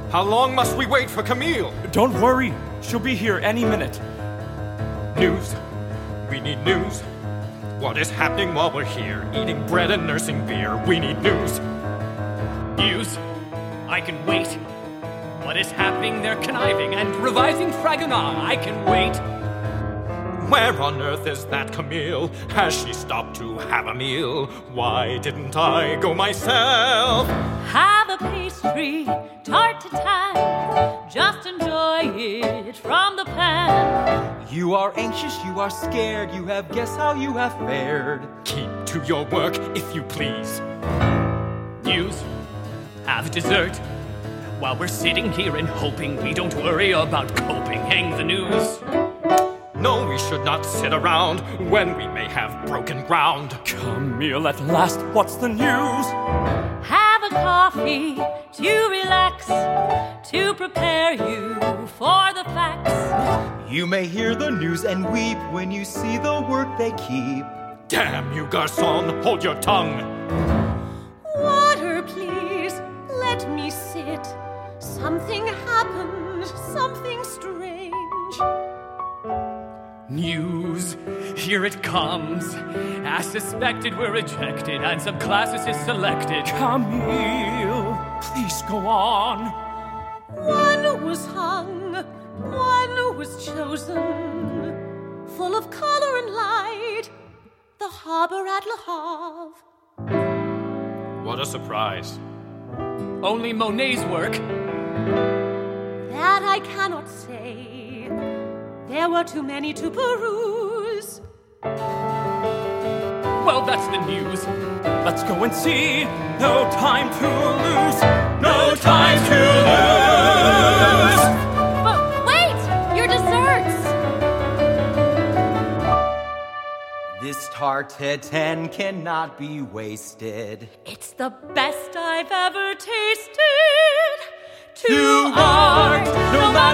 How long must we wait for Camille? Don't worry, she'll be here any minute. News. We need news. What is happening while we're here? Eating bread and nursing beer. We need news. News? I can wait. What is happening? They're conniving and revising Fragonard. I can wait. Where on earth is that Camille? Has she stopped to have a meal? Why didn't I go myself? Have a pastry, tart to tan. Just enjoy it from the pan. You are anxious, you are scared. You have guessed how you have fared. Keep to your work, if you please. News? Have dessert. While we're sitting here and hoping we don't worry about coping. Hang the news. No, we should not sit around when we may have broken ground. Camille, at last, what's the news? Have a coffee to relax, to prepare you for the facts. You may hear the news and weep when you see the work they keep. Damn you, garçon, hold your tongue. Water, please, let me sit. Something happened, something strange. News. Here it comes. As suspected, we're rejected, and some classes is selected. Camille, please go on. One was hung, one was chosen. Full of color and light, the harbor at Le Havre. What a surprise. Only Monet's work. That I cannot say. There were too many to peruse. Well, that's the news. Let's go and see. No time to lose. No time to lose. But wait! Your desserts! This tartatan cannot be wasted. It's the best I've ever tasted. To art, no matter